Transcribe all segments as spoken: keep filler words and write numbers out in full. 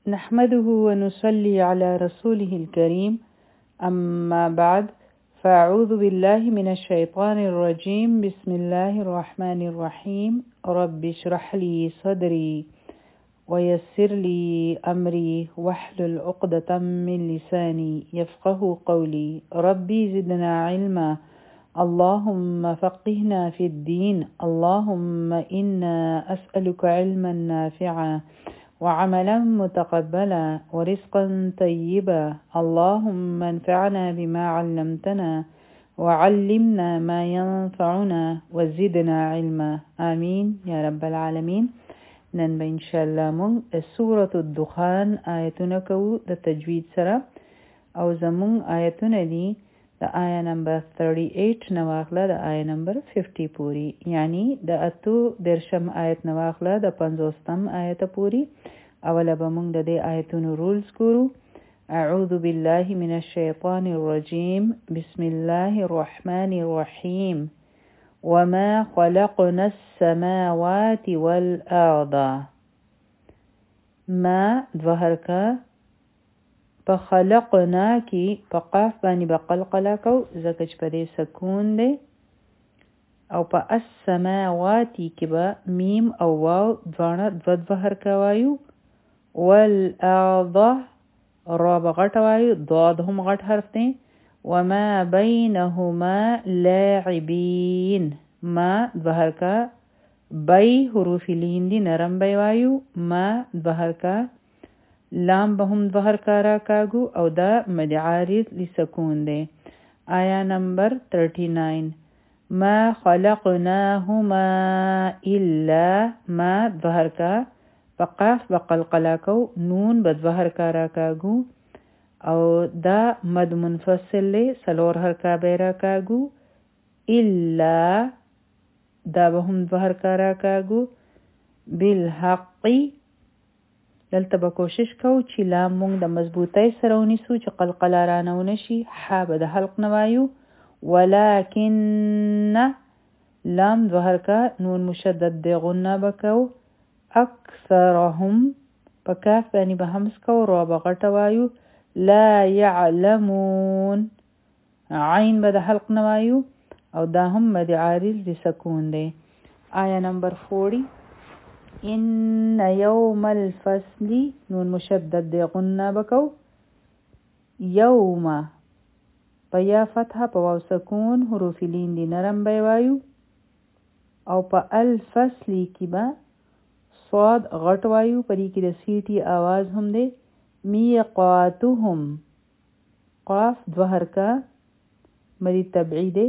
نحمده ونصلي على رسوله الكريم أما بعد فأعوذ بالله من الشيطان الرجيم بسم الله الرحمن الرحيم رب اشرح لي صدري ويسر لي أمري واحلل عقدة من لساني يفقه قولي ربي زدنا علما اللهم فقهنا في الدين اللهم إنا أسألك علما نافعا وعملا متقبلا ورزقا طيبا اللهم انفعنا بما علمتنا وعلمنا ما ينفعنا وزدنا علما آمين يا رب العالمين. نن به انشاءالله مونږ سورة الدخان آیتونه کوو د تجوید سره او زمونږ آیتونه دي د آیه نمبر thirty-eight نواخله د آیه نمبر fifty پوری، یعنی د اتو درشم آیت نواخله د پنځوستم آیت پوری. اوله به مونږ د دې آیتونو رولز ګورو. اعوذ بالله من الشیطان الرجیم بسم الله الرحمن الرحیم وما خلقنا السماوات والارض. ما ظهر کا په خلقنا کې په قاف باندې به قلقله کو ځکه چې په دې سکون دی، او په السماوات کې به میم او واو دواړه دوه دوه حرکه وایو، والارض را به غټه وایو، ضاد هم غټ حرف دی، وما بینهما لاعبین ما دوه حرکه، بی حروف لین دی نرم بی وایو، ما دوه حرکه، لام به هم دوه حرکه را کاږو او دا مد عارض لسکون دی. آیا نمبر thirty-nine ما خلقناهما الا ما دوه حرکه، په قاف به قلقله کو، نون به دوه حرکه را کاږو او دا مد منفصل دی، څلور حرکه به را کاږو، الا دا به هم دوه حرکه را کاږو، بالحق دلته به کوشش کوو چې لام مونږ د مضبوطۍ سره ونیسو چې قلقله رانه ونه شي. ح به د حلق نه وایو، ولکن لام دوه حرکه، نون مشدد دی غنه به کوو، اکثرهم په کاف باندې به همس کوو، را به غټه وایو، لا یعلمون عین به د حلق نه وایو او دا هم مد عارض د سکون دی. آیا نمبر forty ان یوم الفصل نون مشدد دی غنه بکو، یوم په یا فتحه په واو سکون حروف لین دی نرم بی وایو، او په الفصل کی با صاد غټ وایو، په دې کې د سیټي آواز هم دی. میقاتهم قاف دوه حرکه مدی طبعی دی،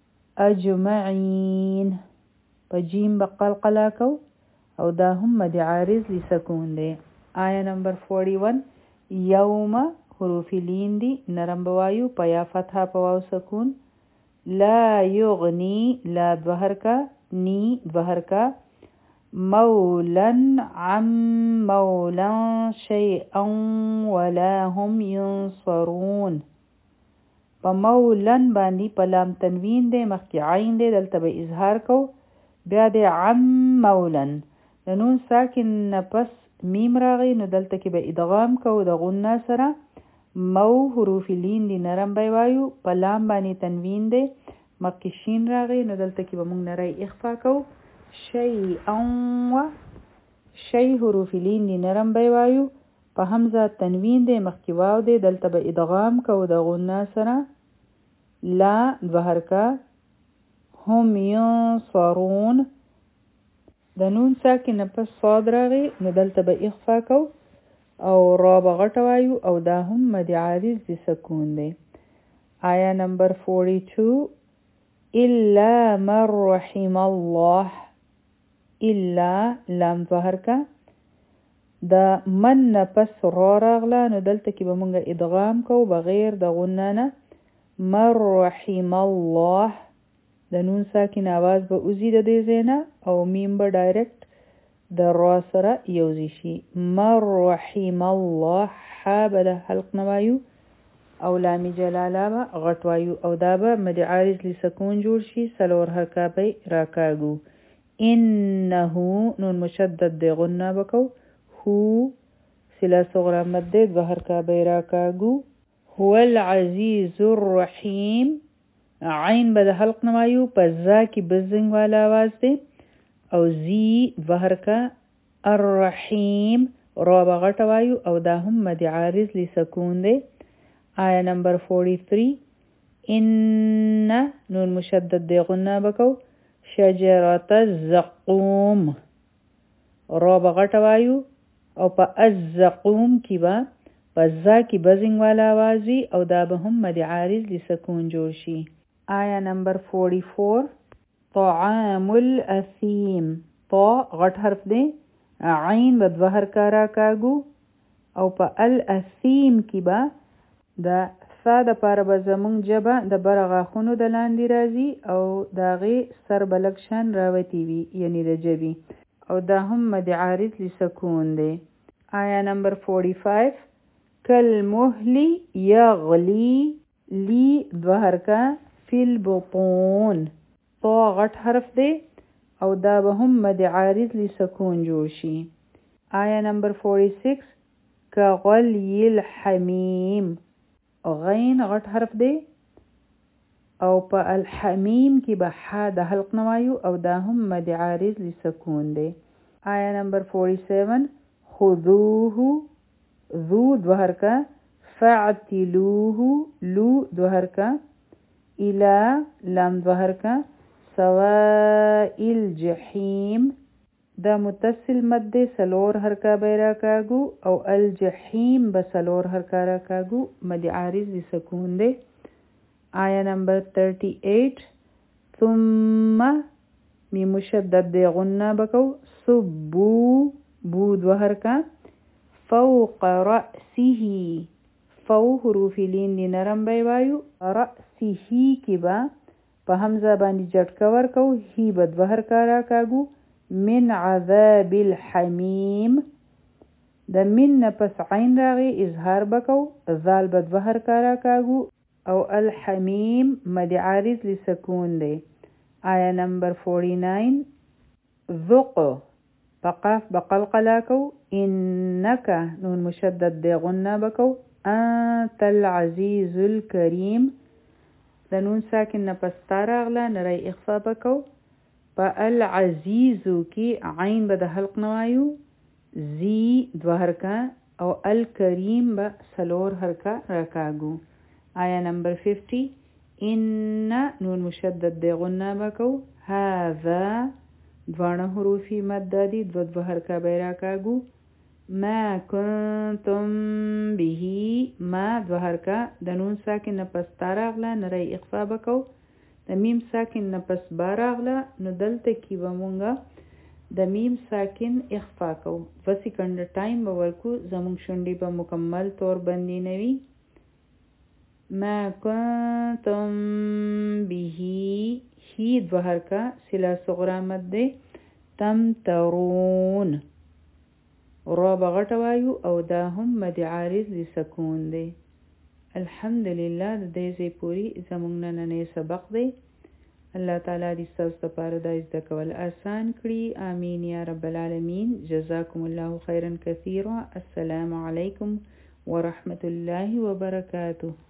اجمعین په جیم به قلقله کو او دا هم مد عارض لسکون دی. آیا نمبر forty-one یوم حروف لین دی نرم بوایو، په یا فتحه په واو سکون، لا یغنی لا دوه حرکه، نی دوه حرکه، مولا عن مولا شیئا ولا هم ینصرون. په مولن باندې په لام تنوین دی، مخکې عین دی، دلته به اظهار کو، بیا دی عم مولن، د نون ساکن نه پس میم راغی نو دلته کې به ادغام کو د غنه سره، مو حروف لین دی نرم بی وایو، په لام باندې تنوین دی، مخکې شین راغی نو دلته کې به مونږ نری اخفا کو، شیئا و شی حروف لین دی نرم بی وایو، په همزه تنوین دی، مخکې واو دی، دلته به ادغام کو د غنه سره، لا دوه حرکه، هم ینصرون د نون ساکن نه پس صاد راغی نو دلته به اخفا کو او را به غټه وایو او دا هم مد عارض د سکون دی. آیا نمبر forty-two الا من رحم الله، الا لام دوه حرکه، د من نه پس را راغله نو دلته کې به مونږ ادغام کو بغیر د غنه نه، من رحم الله د نون ساکن آواز به اوزی د دې ځای او میم به ډایرکټ د را سره یوزی شي. من رحم الله ح به د حلق نه وایو او لام جلاله به غټ وایو او دا به مد عارض لسکون جوړ شي، څلور حرکه به راکاږو. انه نون مشدد دی غنه بکو، هو سلا صغرى مدد ظهر كابيرا كاغو هو العزيز الرحيم عين بدا حلق نمایو پزا کی بزنگ والا آواز دے او زی ظهر کا الرحیم رو بغٹ وایو او دا هم مد عارض لسکون دے آیا نمبر forty-three ان نون مشدد دے غنہ بکو شجرة الزقوم رو بغٹ وایو او پا الزقوم کی با پزا کی بزنگ والا آوازی او دا به هم مد عارض لسکون جوشی آیا نمبر forty-four طعام الأثيم طا غٹ حرف دے عین بد ظهر کارا کاگو او پا الأثيم کی با دا ثا دا پار بزمونگ جبا دا برغاخونو دا لاندی رازی او دا غی سر بلکشان راوتی وی یعنی دا جبی او دا هم مد عارض لسکون دے آیا نمبر forty-five کالمهلی یغلی لی ظهر کا فی البطون طا غٹ حرف دے او دا به هم مد عارض لسکون جوشی آیا نمبر forty-six كغلي الحميم غین غٹ حرف دے او پا الحمیم کی با حا دا حلق نوایو او دا هم مد عارض لسکون دے آیا نمبر forty-seven خذوه ذو ظهر کا فاعتلوه لو ظهر کا الى لام ظهر کا سواء الجحیم دا متصل مد سلور حرکا بیرا کاگو او الجحیم بسلور حرکا را کاگو مد عارض لسکون دے آیا نمبر thirty-eight ثم می مشدد دے غنہ بکو صبو بود وحرکا فوق رأسه فو حروفی لین دی نرم بیوایو رأسه کی با پا حمزہ باندی جٹکا ورکو ہی بد وحرکا را کاگو من عذاب الحمیم دا من نپس عین راغی اظہار بکو ذال بد وحر کارا کاگو او الحمیم مد عارض لسکون دے آیا نمبر forty-nine ذق بقاف بقلقلا کو انکا نون مشدد دے غنہ بکو انت العزیز الکریم دا نون ساکن نپس تاراغلا نرائی اخفا بکو پا العزیزو کی عین با دا حلق نوایو زی دو حرکا او الکریم با سلور حرکا رکاگو آیا نمبر fifty ان نون مشدد دے غنہ بکو هذا دوانا حروفی مد دادی دو دو حرکا بیراکاگو ما کنتم بهی ما دو حرکا دا نون ساکن نپس تاراغلا نرائی اخفا بکو د میم ساکن نپس باراغلا نو دلته کی بمونگا د میم ساکن اخفا کو و سیکنڈ ٹائم باورکو زمونگ شنڈی با مکمل طور بندی نوی ما کنتم بیهی ہی دوہر کا سلا صغرا مد دے تم ترون را بغٹ وایو او دا هم مد عارض لسکون دے الحمدللہ د دې ځای پوری زمونږ نننی سبق دی الله تعالی دې ستاسو لپاره دا زده کول آسان کړي آمین یا رب العالمین جزاکم الله خیرا کثیرا السلام علیکم ورحمة الله وبرکاته